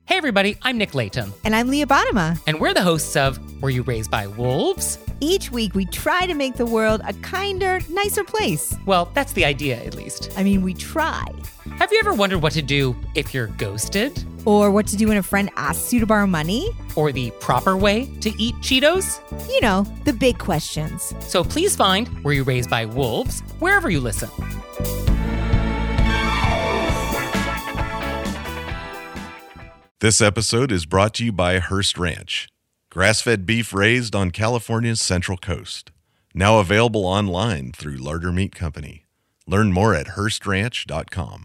Hey everybody, I'm Nick Layton. And I'm Leah Bottima. And we're the hosts of Were You Raised by Wolves? Each week we try to make the world a kinder, nicer place. Well, that's the idea, at least. I mean, we try. Have you ever wondered what to do if you're ghosted? Or what to do when a friend asks you to borrow money? Or the proper way to eat Cheetos? You know, the big questions. So please find Were You Raised by Wolves wherever you listen. This episode is brought to you by Hearst Ranch, grass-fed beef raised on California's Central Coast. Now available online through Larder Meat Company. Learn more at HearstRanch.com.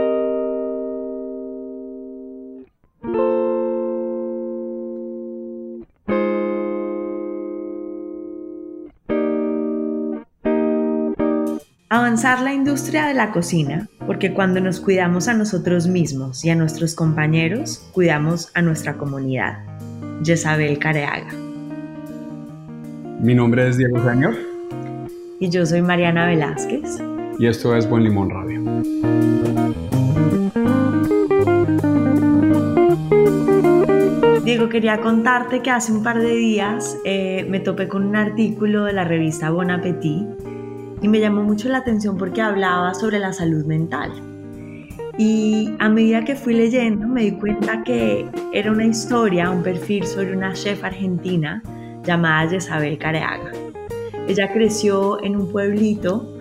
Avanzar la industria de la cocina, porque cuando nos cuidamos a nosotros mismos y a nuestros compañeros, cuidamos a nuestra comunidad. Jezabel Careaga. Mi nombre es Diego Señor. Y yo soy Mariana Velázquez. Y esto es Buen Limón Radio. Diego, quería contarte que hace un par de días me topé con un artículo de la revista Bon Appetit y me llamó mucho la atención porque hablaba sobre la salud mental. Y a medida que fui leyendo me di cuenta que era una historia, un perfil sobre una chef argentina llamada Jezabel Careaga. Ella creció en un pueblito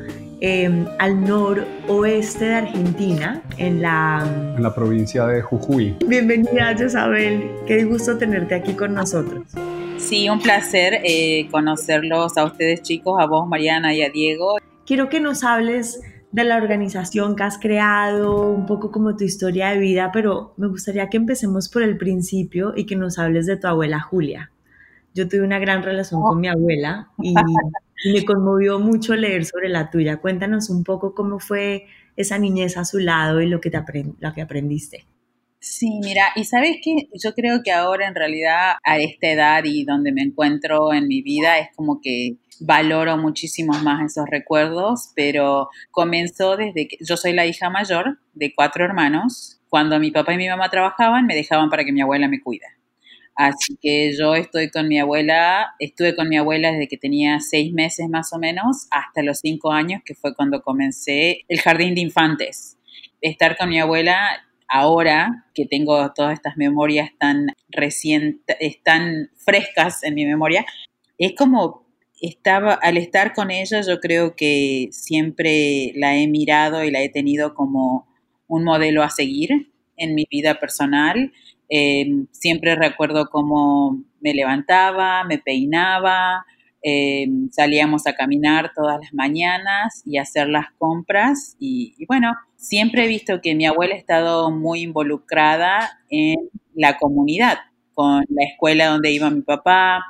al noroeste de Argentina, en la provincia de Jujuy. Bienvenida, Jezabel. Qué gusto tenerte aquí con nosotros. Sí, un placer conocerlos a ustedes, chicos, a vos, Mariana, y a Diego. Quiero que nos hables de la organización que has creado, un poco como tu historia de vida, pero me gustaría que empecemos por el principio y que nos hables de tu abuela Julia. Yo tuve una gran relación con mi abuela y me conmovió mucho leer sobre la tuya. Cuéntanos un poco cómo fue esa niñez a su lado y lo que aprendiste. Sí, mira, y sabes que yo creo que ahora en realidad a esta edad y donde me encuentro en mi vida es como que valoro muchísimo más esos recuerdos, pero comenzó desde que yo soy la hija mayor de 4 hermanos. Cuando mi papá y mi mamá trabajaban, me dejaban para que mi abuela me cuide. Así que yo estuve con mi abuela desde que tenía 6 meses más o menos hasta los 5 años, que fue cuando comencé el jardín de infantes. Estar con mi abuela ahora que tengo todas estas memorias tan recientes, tan frescas en mi memoria, es como al estar con ella, yo creo que siempre la he mirado y la he tenido como un modelo a seguir en mi vida personal. Siempre recuerdo cómo me levantaba, me peinaba, salíamos a caminar todas las mañanas y a hacer las compras y bueno, siempre he visto que mi abuela ha estado muy involucrada en la comunidad, con la escuela donde iba mi papá.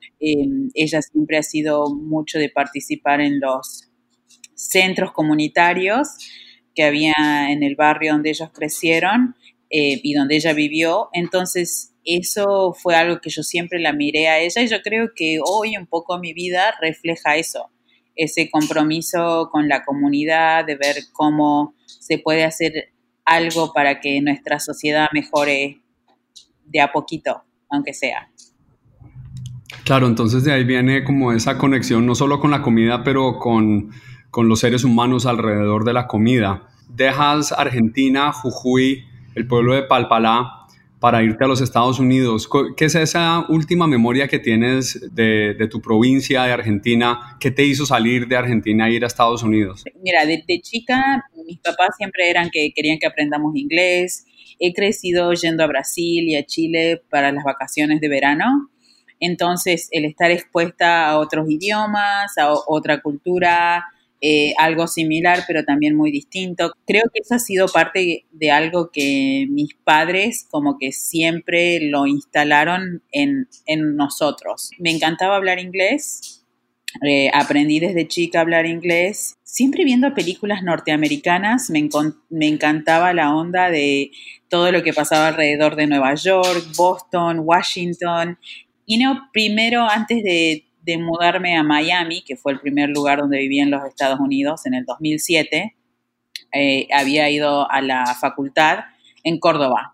Ella siempre ha sido mucho de participar en los centros comunitarios que había en el barrio donde ellos crecieron y donde ella vivió. Entonces eso fue algo que yo siempre la miré a ella y yo creo que hoy un poco mi vida refleja eso, ese compromiso con la comunidad, de ver cómo se puede hacer algo para que nuestra sociedad mejore de a poquito, aunque sea. Claro, entonces de ahí viene como esa conexión no solo con la comida, pero con los seres humanos alrededor de la comida. Dejas Argentina, Jujuy, el pueblo de Palpalá, para irte a los Estados Unidos. ¿Qué es esa última memoria que tienes de tu provincia de Argentina? ¿Qué te hizo salir de Argentina e ir a Estados Unidos? Mira, de chica, mis papás siempre eran que querían que aprendamos inglés. He crecido yendo a Brasil y a Chile para las vacaciones de verano. Entonces, el estar expuesta a otros idiomas, a otra cultura, algo similar, pero también muy distinto. Creo que eso ha sido parte de algo que mis padres como que siempre lo instalaron en nosotros. Me encantaba hablar inglés, aprendí desde chica a hablar inglés. Siempre viendo películas norteamericanas me encantaba la onda de todo lo que pasaba alrededor de Nueva York, Boston, Washington. Y no, primero, antes de mudarme a Miami, que fue el primer lugar donde viví en los Estados Unidos en el 2007, había ido a la facultad en Córdoba.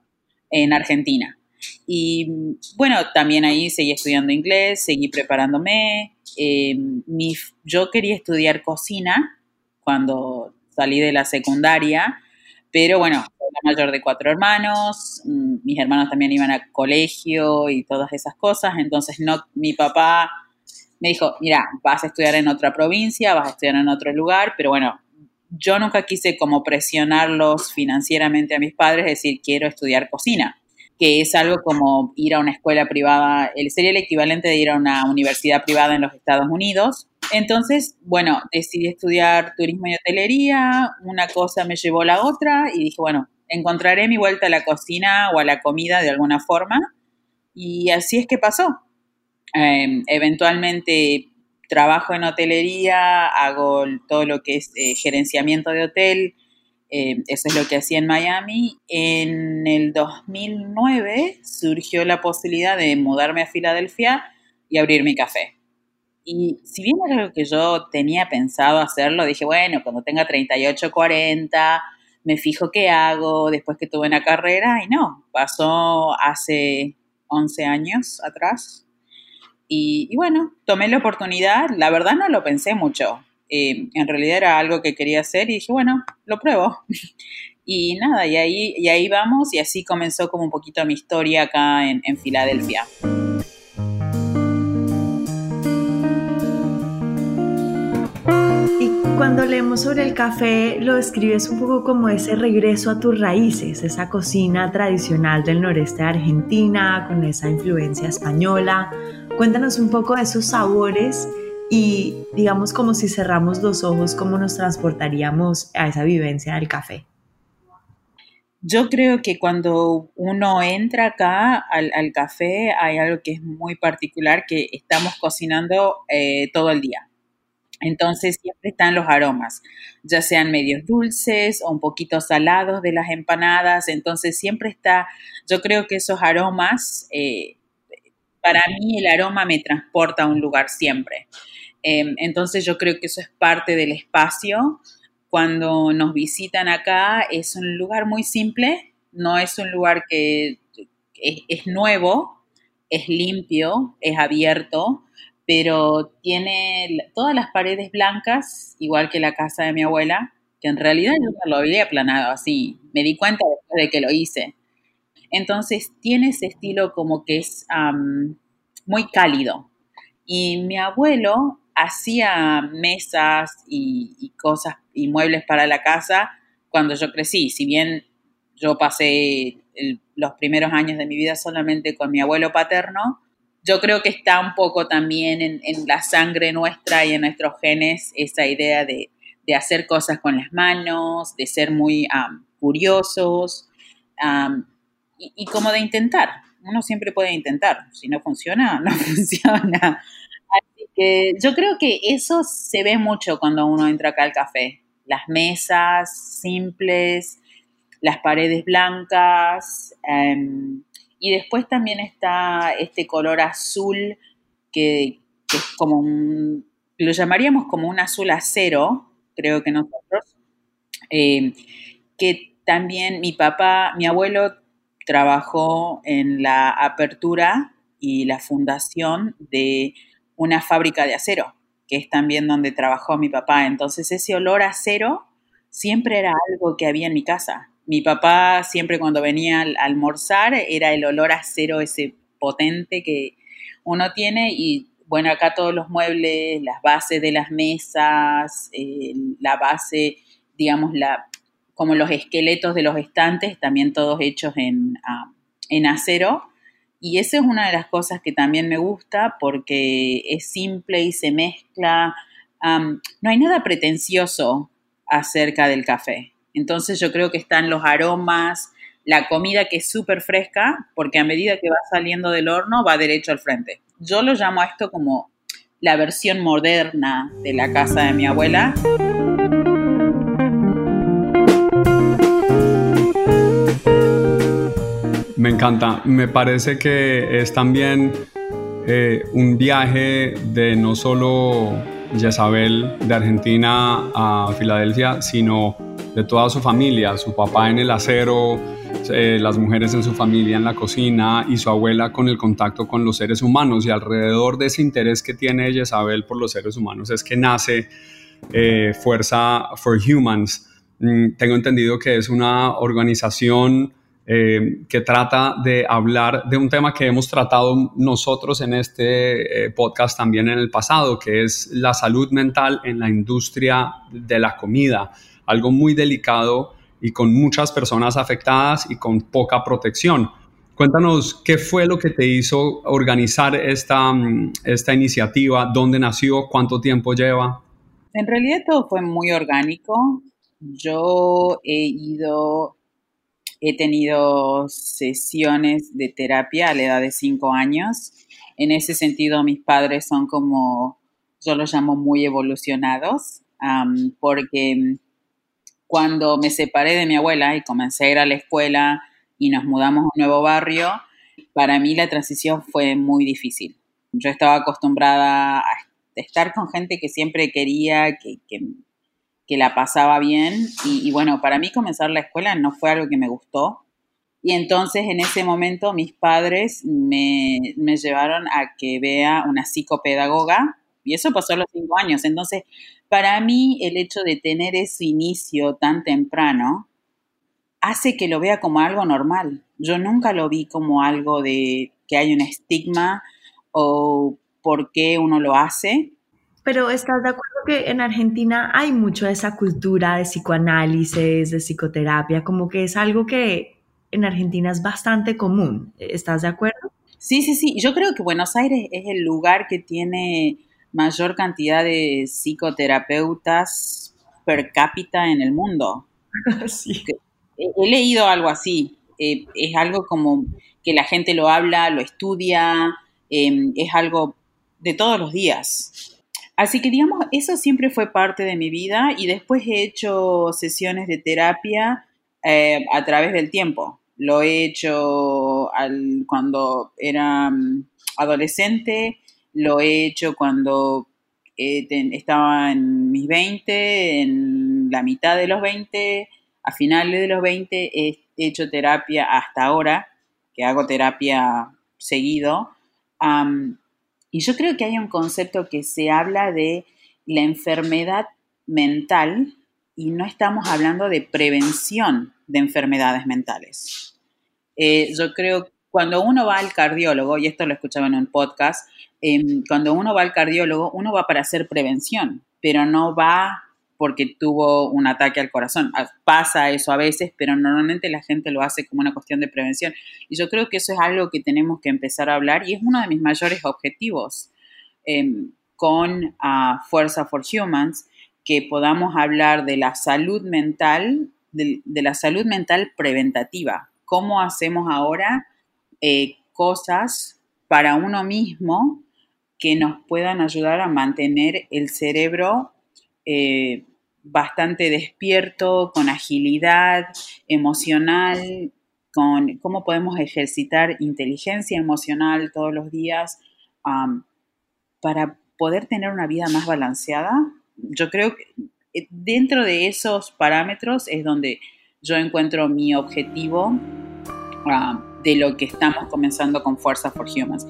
en Argentina. Y bueno, también ahí seguí estudiando inglés, seguí preparándome. Yo quería estudiar cocina cuando salí de la secundaria, pero bueno, soy la mayor de 4 hermanos, mis hermanos también iban a colegio y todas esas cosas, entonces mi papá me dijo, mira, vas a estudiar en otra provincia, vas a estudiar en otro lugar, pero bueno, yo nunca quise como presionarlos financieramente a mis padres, decir, quiero estudiar cocina, que es algo como ir a una escuela privada, sería el equivalente de ir a una universidad privada en los Estados Unidos. Entonces, bueno, decidí estudiar turismo y hotelería, una cosa me llevó a la otra y dije, bueno, encontraré mi vuelta a la cocina o a la comida de alguna forma y así es que pasó. Eventualmente trabajo en hotelería, hago todo lo que es gerenciamiento de hotel, eso es lo que hacía en Miami. En el 2009 surgió la posibilidad de mudarme a Filadelfia y abrir mi café. Y si bien era algo que yo tenía pensado hacerlo, dije, bueno, cuando tenga 38, 40, me fijo qué hago después que tuve una carrera. Y no, pasó hace 11 años atrás. Y bueno, tomé la oportunidad. La verdad no lo pensé mucho. En realidad era algo que quería hacer y dije, bueno, lo pruebo. Y nada, y ahí vamos. Y así comenzó como un poquito mi historia acá en Filadelfia. Cuando leemos sobre el café, lo describes un poco como ese regreso a tus raíces, esa cocina tradicional del noreste de Argentina, con esa influencia española. Cuéntanos un poco de esos sabores y, digamos, como si cerramos los ojos, cómo nos transportaríamos a esa vivencia del café. Yo creo que cuando uno entra acá al café hay algo que es muy particular, que estamos cocinando todo el día. Entonces siempre están los aromas, ya sean medios dulces o un poquito salados de las empanadas. Entonces siempre está, yo creo que esos aromas, para mí el aroma me transporta a un lugar siempre. Entonces yo creo que eso es parte del espacio. Cuando nos visitan acá es un lugar muy simple, no es un lugar que es nuevo, es limpio, es abierto, pero tiene todas las paredes blancas, igual que la casa de mi abuela, que en realidad yo no lo había aplanado así, me di cuenta después de que lo hice. Entonces tiene ese estilo como que es muy cálido. Y mi abuelo hacía mesas y cosas y muebles para la casa cuando yo crecí. Si bien yo pasé los primeros años de mi vida solamente con mi abuelo paterno, yo creo que está un poco también en la sangre nuestra y en nuestros genes esa idea de hacer cosas con las manos, de ser muy curiosos y como de intentar. Uno siempre puede intentar. Si no funciona, no funciona. Así que yo creo que eso se ve mucho cuando uno entra acá al café. Las mesas simples, las paredes blancas, y después también está este color azul que es como lo llamaríamos como un azul acero, creo que nosotros, que también mi abuelo trabajó en la apertura y la fundación de una fábrica de acero, que es también donde trabajó mi papá. Entonces ese olor a acero siempre era algo que había en mi casa. Mi papá siempre cuando venía a almorzar era el olor a acero ese potente que uno tiene y bueno, acá todos los muebles, las bases de las mesas, la base, digamos, como los esqueletos de los estantes, también todos hechos en acero. Y esa es una de las cosas que también me gusta porque es simple y se mezcla. No hay nada pretencioso acerca del café. Entonces yo creo que están los aromas, la comida que es súper fresca, porque a medida que va saliendo del horno va derecho al frente. Yo lo llamo a esto como la versión moderna de la casa de mi abuela. Me encanta, me parece que es también un viaje de no solo Jezabel de Argentina a Filadelfia, sino de toda su familia, su papá en el acero, las mujeres en su familia en la cocina y su abuela con el contacto con los seres humanos, y alrededor de ese interés que tiene Jezabel por los seres humanos es que nace Fuerza for Humans. Tengo entendido que es una organización que trata de hablar de un tema que hemos tratado nosotros en este podcast también en el pasado, que es la salud mental en la industria de la comida, algo muy delicado y con muchas personas afectadas y con poca protección. Cuéntanos qué fue lo que te hizo organizar esta iniciativa, dónde nació, cuánto tiempo lleva. En realidad todo fue muy orgánico. Yo he tenido sesiones de terapia a la edad de 5 años. En ese sentido, mis padres son como, yo los llamo muy evolucionados, porque cuando me separé de mi abuela y comencé a ir a la escuela y nos mudamos a un nuevo barrio, para mí la transición fue muy difícil. Yo estaba acostumbrada a estar con gente que siempre quería, que la pasaba bien y bueno, para mí comenzar la escuela no fue algo que me gustó. Y entonces en ese momento mis padres me llevaron a que vea una psicopedagoga y eso pasó a los 5 años. Entonces, para mí el hecho de tener ese inicio tan temprano hace que lo vea como algo normal. Yo nunca lo vi como algo de que hay un estigma o por qué uno lo hace. Pero ¿estás de acuerdo que en Argentina hay mucho de esa cultura de psicoanálisis, de psicoterapia? Como que es algo que en Argentina es bastante común. ¿Estás de acuerdo? Sí. Yo creo que Buenos Aires es el lugar que tiene mayor cantidad de psicoterapeutas per cápita en el mundo. Sí. He leído algo así. Es algo como que la gente lo habla, lo estudia, es algo de todos los días. Así que, digamos, eso siempre fue parte de mi vida y después he hecho sesiones de terapia a través del tiempo. Lo he hecho cuando era adolescente, lo he hecho cuando estaba en mis 20, en la mitad de los 20, a finales de los 20 he hecho terapia hasta ahora, que hago terapia seguido. Y yo creo que hay un concepto que se habla de la enfermedad mental y no estamos hablando de prevención de enfermedades mentales. Yo creo que cuando uno va al cardiólogo, y esto lo escuchaba en un podcast, cuando uno va al cardiólogo, uno va para hacer prevención, pero no va porque tuvo un ataque al corazón. Pasa eso a veces, pero normalmente la gente lo hace como una cuestión de prevención. Y yo creo que eso es algo que tenemos que empezar a hablar y es uno de mis mayores objetivos con Fuerza for Humans, que podamos hablar de la salud mental, de la salud mental preventativa. ¿Cómo hacemos ahora cosas para uno mismo que nos puedan ayudar a mantener el cerebro bastante despierto, con agilidad emocional, con cómo podemos ejercitar inteligencia emocional todos los días para poder tener una vida más balanceada? Yo creo que dentro de esos parámetros es donde yo encuentro mi objetivo de lo que estamos comenzando con Fuerza for Humans.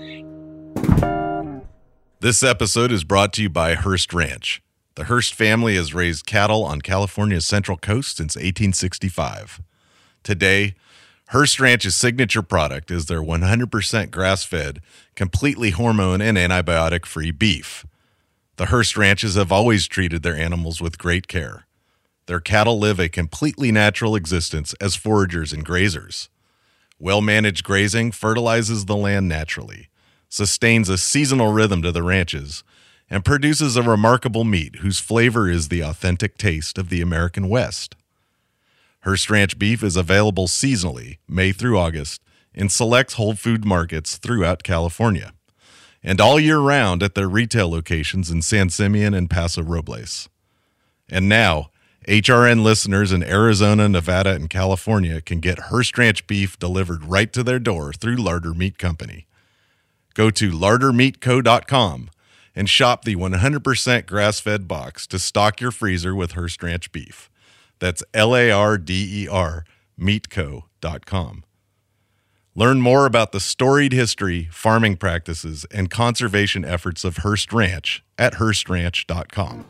This episode is brought to you by Hearst Ranch. The Hearst family has raised cattle on California's Central Coast since 1865. Today, Hearst Ranch's signature product is their 100% grass-fed, completely hormone and antibiotic-free beef. The Hearst Ranches have always treated their animals with great care. Their cattle live a completely natural existence as foragers and grazers. Well-managed grazing fertilizes the land naturally, sustains a seasonal rhythm to the ranches, and produces a remarkable meat whose flavor is the authentic taste of the American West. Hearst Ranch beef is available seasonally, May through August, in select Whole Food markets throughout California, and all year round at their retail locations in San Simeon and Paso Robles. And now, HRN listeners in Arizona, Nevada, and California can get Hearst Ranch beef delivered right to their door through Larder Meat Company. Go to lardermeatco.com and shop the 100% grass-fed box to stock your freezer with Hearst Ranch beef. That's LARDER meatco.com. Learn more about the storied history, farming practices, and conservation efforts of Hearst Ranch at HearstRanch.com.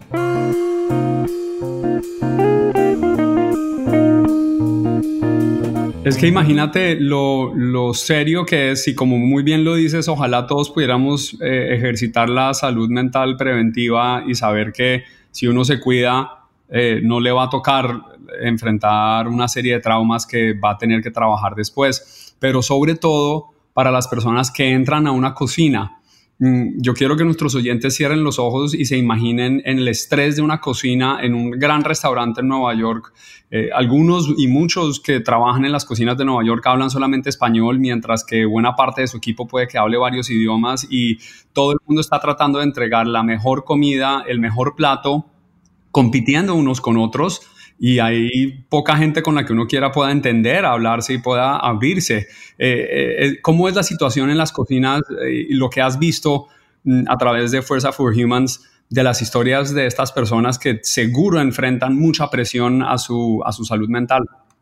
Es que imagínate lo serio que es, y como muy bien lo dices, ojalá todos pudiéramos ejercitar la salud mental preventiva y saber que si uno se cuida, no le va a tocar enfrentar una serie de traumas que va a tener que trabajar después. Pero sobre todo para las personas que entran a una cocina. Yo quiero que nuestros oyentes cierren los ojos y se imaginen en el estrés de una cocina en un gran restaurante en Nueva York. Algunos y muchos que trabajan en las cocinas de Nueva York hablan solamente español, mientras que buena parte de su equipo puede que hable varios idiomas, y todo el mundo está tratando de entregar la mejor comida, el mejor plato, compitiendo unos con otros. Y hay poca gente con la que uno quiera pueda entender, hablarse y pueda abrirse. ¿Cómo es la situación en las cocinas y lo que has visto a través de Fuerza for Humans, de las historias de estas personas que seguro enfrentan mucha presión a su salud mental?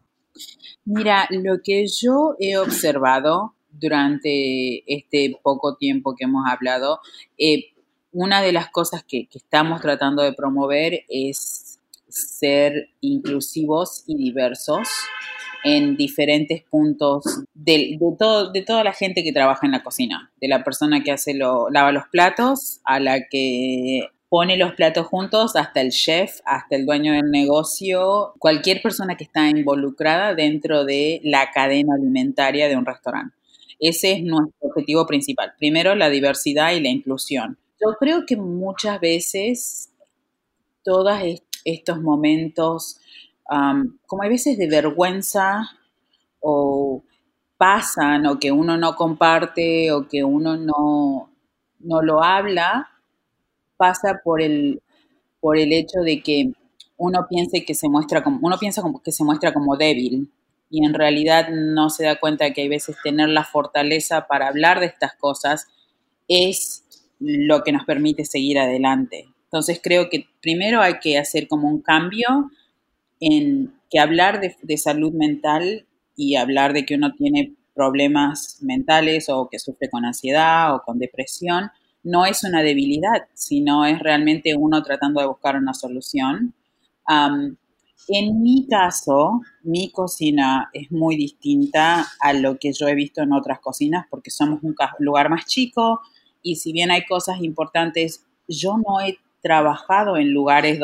Mira, lo que yo he observado durante este poco tiempo que hemos hablado, una de las cosas que estamos tratando de promover es ser inclusivos y diversos en diferentes puntos de toda la gente que trabaja en la cocina, de la persona que lava los platos, a la que pone los platos juntos, hasta el chef, hasta el dueño del negocio, cualquier persona que está involucrada dentro de la cadena alimentaria de un restaurante. Ese es nuestro objetivo principal. Primero, la diversidad y la inclusión. Yo creo que muchas veces todas estos momentos, como hay veces de vergüenza, o pasan, o que uno no comparte, o que uno no lo habla, pasa por el hecho de que uno piensa que se muestra como débil, y en realidad no se da cuenta de que hay veces tener la fortaleza para hablar de estas cosas es lo que nos permite seguir adelante. Entonces creo que primero hay que hacer como un cambio en que hablar de salud mental y hablar de que uno tiene problemas mentales o que sufre con ansiedad o con depresión no es una debilidad, sino es realmente uno tratando de buscar una solución. En mi caso, mi cocina es muy distinta a lo que yo he visto en otras cocinas porque somos un lugar más chico, y si bien hay cosas importantes, yo no he trabajado en lugares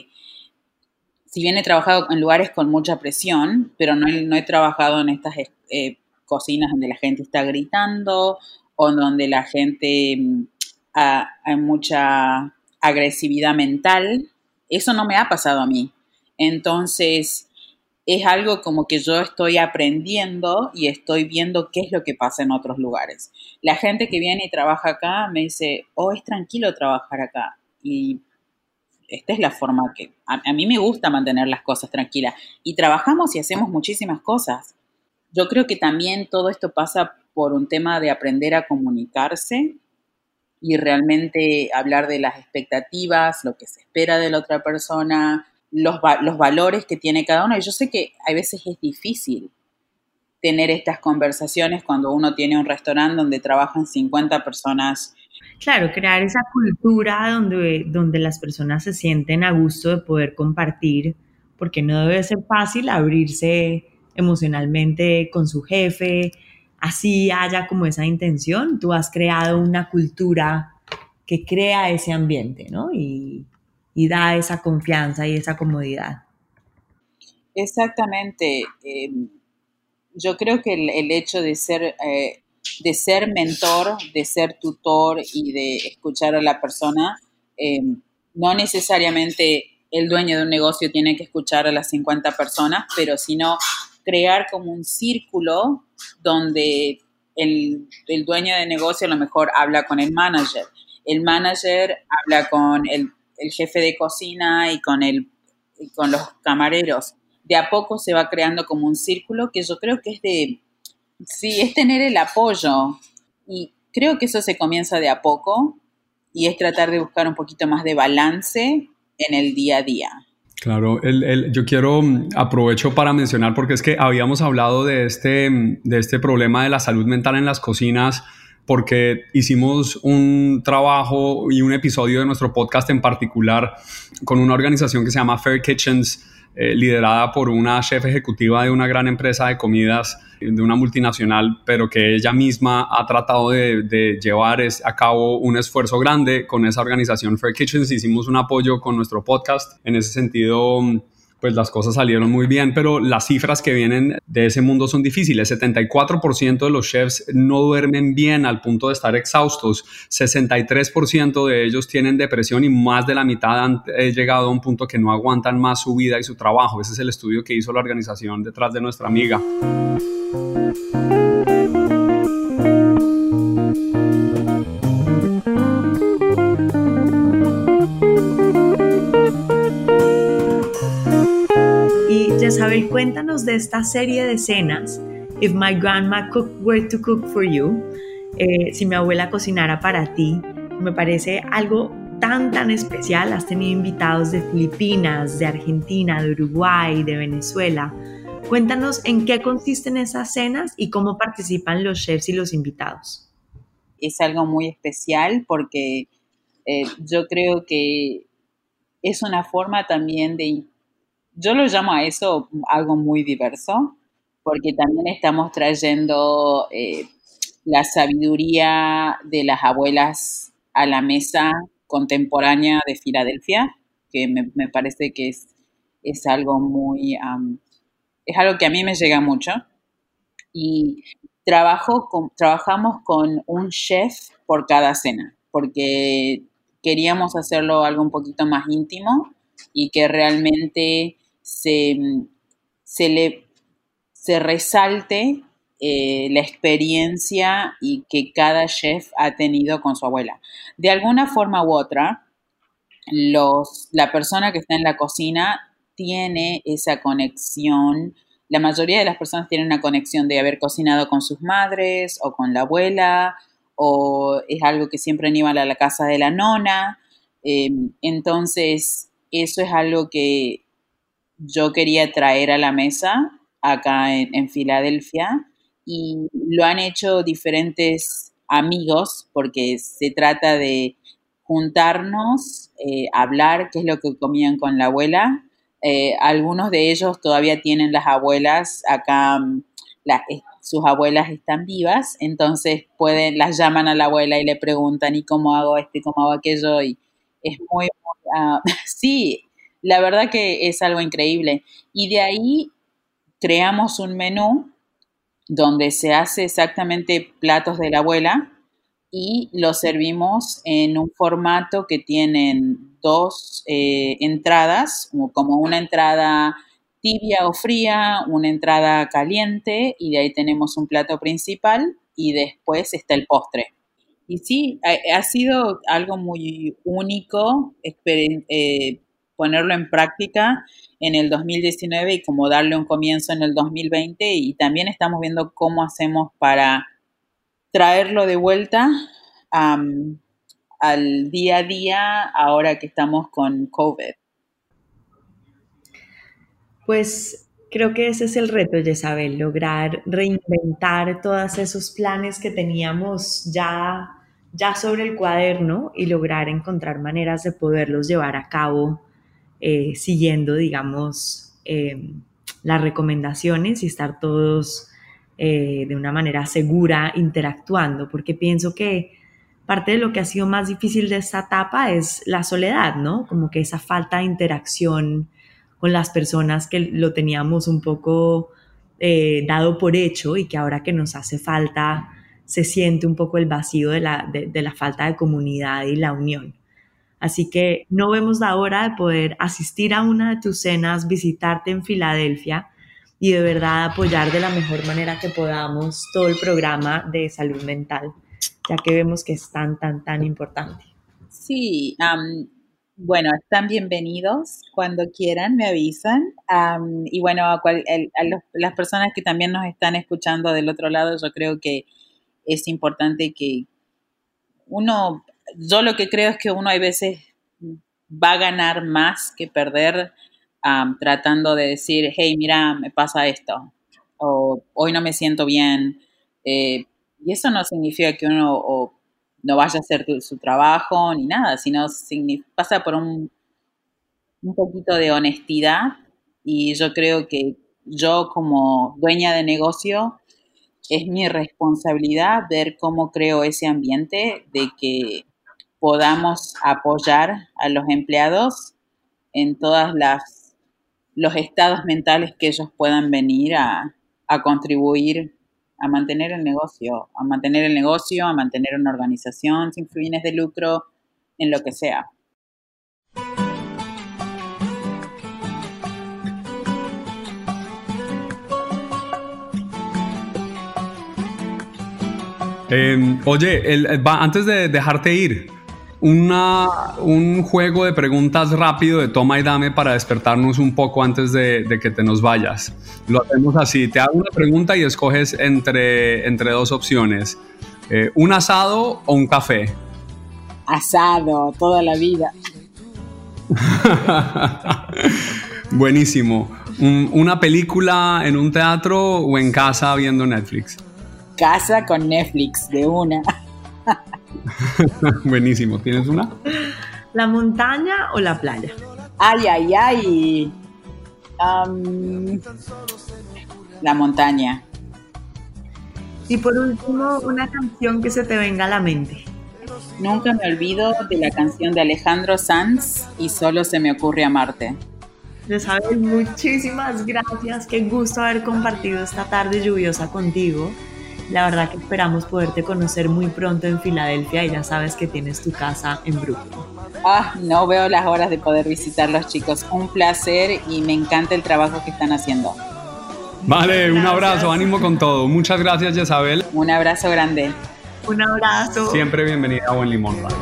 si bien he trabajado en lugares con mucha presión, pero no he trabajado en estas cocinas donde la gente está gritando o donde la gente hay mucha agresividad mental. Eso no me ha pasado a mí. Entonces, es algo como que yo estoy aprendiendo y estoy viendo qué es lo que pasa en otros lugares. La gente que viene y trabaja acá me dice, es tranquilo trabajar acá. Y esta es la forma que a mí me gusta mantener las cosas tranquilas. Y trabajamos y hacemos muchísimas cosas. Yo creo que también todo esto pasa por un tema de aprender a comunicarse y realmente hablar de las expectativas, lo que se espera de la otra persona, los valores que tiene cada uno. Y yo sé que a veces es difícil tener estas conversaciones cuando uno tiene un restaurante donde trabajan 50 personas. Claro, crear esa cultura donde las personas se sienten a gusto de poder compartir, porque no debe ser fácil abrirse emocionalmente con su jefe, así haya como esa intención. Tú has creado una cultura que crea ese ambiente, ¿no? Y da esa confianza y esa comodidad. Exactamente. Yo creo que el hecho de ser mentor, de ser tutor y de escuchar a la persona, no necesariamente el dueño de un negocio tiene que escuchar a las 50 personas, pero sino crear como un círculo donde el dueño de negocio a lo mejor habla con el manager habla con el jefe de cocina y con los camareros. De a poco se va creando como un círculo que yo creo que es tener el apoyo, y creo que eso se comienza de a poco y es tratar de buscar un poquito más de balance en el día a día. Claro, yo quiero, aprovecho para mencionar, porque es que habíamos hablado de este problema de la salud mental en las cocinas, porque hicimos un trabajo y un episodio de nuestro podcast en particular con una organización que se llama Fair Kitchens, liderada por una chef ejecutiva de una gran empresa de comidas, de una multinacional, pero que ella misma ha tratado de llevar a cabo un esfuerzo grande con esa organización Fair Kitchens. Hicimos un apoyo con nuestro podcast. En ese sentido, pues las cosas salieron muy bien, pero las cifras que vienen de ese mundo son difíciles. 74% de los chefs no duermen bien al punto de estar exhaustos. 63% de ellos tienen depresión y más de la mitad han llegado a un punto que no aguantan más su vida y su trabajo. Ese es el estudio que hizo la organización detrás de nuestra amiga. Jezabel, cuéntanos de esta serie de escenas, If My Grandma Were to Cook for You, si mi abuela cocinara para ti. Me parece algo tan especial. Has tenido invitados de Filipinas, de Argentina, de Uruguay, de Venezuela. Cuéntanos en qué consisten esas cenas y cómo participan los chefs y los invitados. Es algo muy especial porque yo creo que es una forma también yo lo llamo a eso algo muy diverso, porque también estamos trayendo la sabiduría de las abuelas a la mesa contemporánea de Filadelfia, que me parece que es algo muy, es algo que a mí me llega mucho. Y trabajamos con un chef por cada cena, porque queríamos hacerlo algo un poquito más íntimo y que realmente se resalte la experiencia y que cada chef ha tenido con su abuela. De alguna forma u otra, la persona que está en la cocina tiene esa conexión. La mayoría de las personas tienen una conexión de haber cocinado con sus madres o con la abuela, o es algo que siempre han ido a la casa de la nona. Entonces, eso es algo que yo quería traer a la mesa acá en Filadelfia, y lo han hecho diferentes amigos, porque se trata de juntarnos, hablar qué es lo que comían con la abuela. Algunos de ellos todavía tienen las abuelas acá, sus abuelas están vivas, entonces las llaman a la abuela y le preguntan, ¿y cómo hago esto y cómo hago aquello? Y es muy sí, la verdad que es algo increíble. Y de ahí creamos un menú donde se hace exactamente platos de la abuela y los servimos en un formato que tienen dos entradas, como una entrada tibia o fría, una entrada caliente, y de ahí tenemos un plato principal y después está el postre. Y sí, ha sido algo muy único ponerlo en práctica en el 2019 y como darle un comienzo en el 2020, y también estamos viendo cómo hacemos para traerlo de vuelta al día a día ahora que estamos con COVID. Pues creo que ese es el reto, Jezabel, lograr reinventar todos esos planes que teníamos ya sobre el cuaderno y lograr encontrar maneras de poderlos llevar a cabo siguiendo, digamos, las recomendaciones y estar todos de una manera segura interactuando, porque pienso que parte de lo que ha sido más difícil de esta etapa es la soledad, ¿no? Como que esa falta de interacción con las personas que lo teníamos un poco dado por hecho, y que ahora que nos hace falta se siente un poco el vacío de la falta de comunidad y la unión. Así que no vemos la hora de poder asistir a una de tus cenas, visitarte en Filadelfia y de verdad apoyar de la mejor manera que podamos todo el programa de salud mental, ya que vemos que es tan importante. Sí, bueno, están bienvenidos cuando quieran, me avisan. Y bueno, las personas que también nos están escuchando del otro lado, yo creo que es importante que yo lo que creo es que uno a veces va a ganar más que perder tratando de decir, hey, mira, me pasa esto, o hoy no me siento bien. Y eso no significa que uno no vaya a hacer su trabajo ni nada, sino pasa por un poquito de honestidad, y yo creo que yo como dueña de negocio es mi responsabilidad ver cómo creo ese ambiente de que podamos apoyar a los empleados en todos los estados mentales que ellos puedan venir a contribuir a mantener el negocio, a mantener una organización sin fines de lucro, en lo que sea. Oye, antes de dejarte ir, un juego de preguntas rápido de toma y dame para despertarnos un poco antes de que te nos vayas. Lo hacemos así, te hago una pregunta y escoges entre dos opciones, un asado o un café. Asado, toda la vida. Buenísimo. ¿Una película en un teatro o en casa viendo Netflix? Casa con Netflix, de una. Buenísimo. ¿Tienes una? ¿La montaña o la playa? Ay. La montaña. Y por último, una canción que se te venga a la mente. Nunca me olvido de la canción de Alejandro Sanz, Y solo se me ocurre amarte. Yesabel, muchísimas gracias. Qué gusto haber compartido esta tarde lluviosa contigo. La verdad que esperamos poderte conocer muy pronto en Filadelfia, y ya sabes que tienes tu casa en Brooklyn. No veo las horas de poder visitarlos, chicos. Un placer y me encanta el trabajo que están haciendo. Vale, un abrazo, ánimo con todo. Muchas gracias, Yesabel. Un abrazo grande. Un abrazo. Siempre bienvenida a Buen Limón Radio.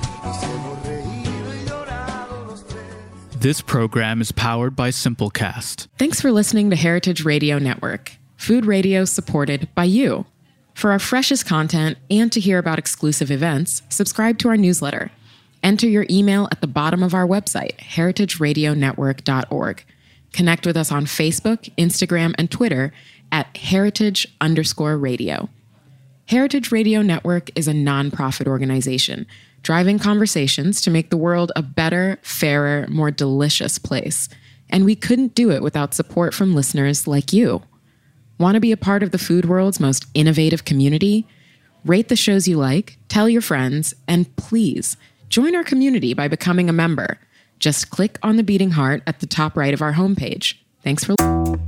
This program is powered by Simplecast. Thanks for listening to Heritage Radio Network, food radio supported by you. For our freshest content and to hear about exclusive events, subscribe to our newsletter. Enter your email at the bottom of our website, heritageradionetwork.org. Connect with us on Facebook, Instagram, and Twitter at heritage_radio. Heritage Radio Network is a nonprofit organization driving conversations to make the world a better, fairer, more delicious place. And we couldn't do it without support from listeners like you. Want to be a part of the food world's most innovative community? Rate the shows you like, tell your friends, and please join our community by becoming a member. Just click on the beating heart at the top right of our homepage. Thanks for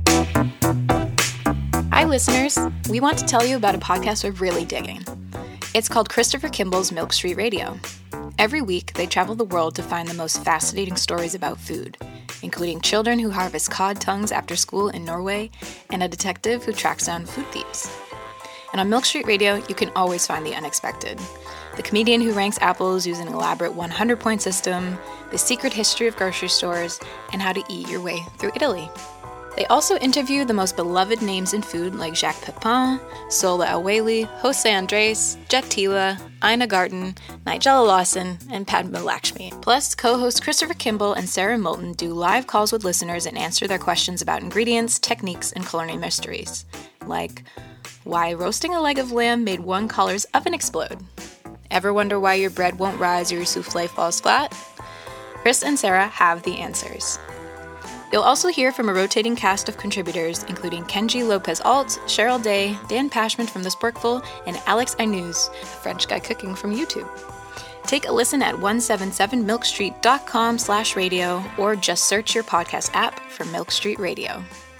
Hi, listeners. We want to tell you about a podcast we're really digging. It's called Christopher Kimball's Milk Street Radio. Every week, they travel the world to find the most fascinating stories about food, including children who harvest cod tongues after school in Norway and a detective who tracks down food thieves. And on Milk Street Radio, you can always find the unexpected. The comedian who ranks apples using an elaborate 100-point system, the secret history of grocery stores, and how to eat your way through Italy. They also interview the most beloved names in food like Jacques Pepin, Sola El-Waylly, Jose Andres, Jet Tila, Ina Garten, Nigella Lawson, and Padma Lakshmi. Plus, co-hosts Christopher Kimball and Sarah Moulton do live calls with listeners and answer their questions about ingredients, techniques, and culinary mysteries. Like, why roasting a leg of lamb made one caller's oven explode? Ever wonder why your bread won't rise or your souffle falls flat? Chris and Sarah have the answers. You'll also hear from a rotating cast of contributors, including Kenji Lopez-Alt, Cheryl Day, Dan Pashman from The Sporkful, and Alex Aynouz, a French guy cooking from YouTube. Take a listen at 177milkstreet.com/radio or just search your podcast app for Milk Street Radio.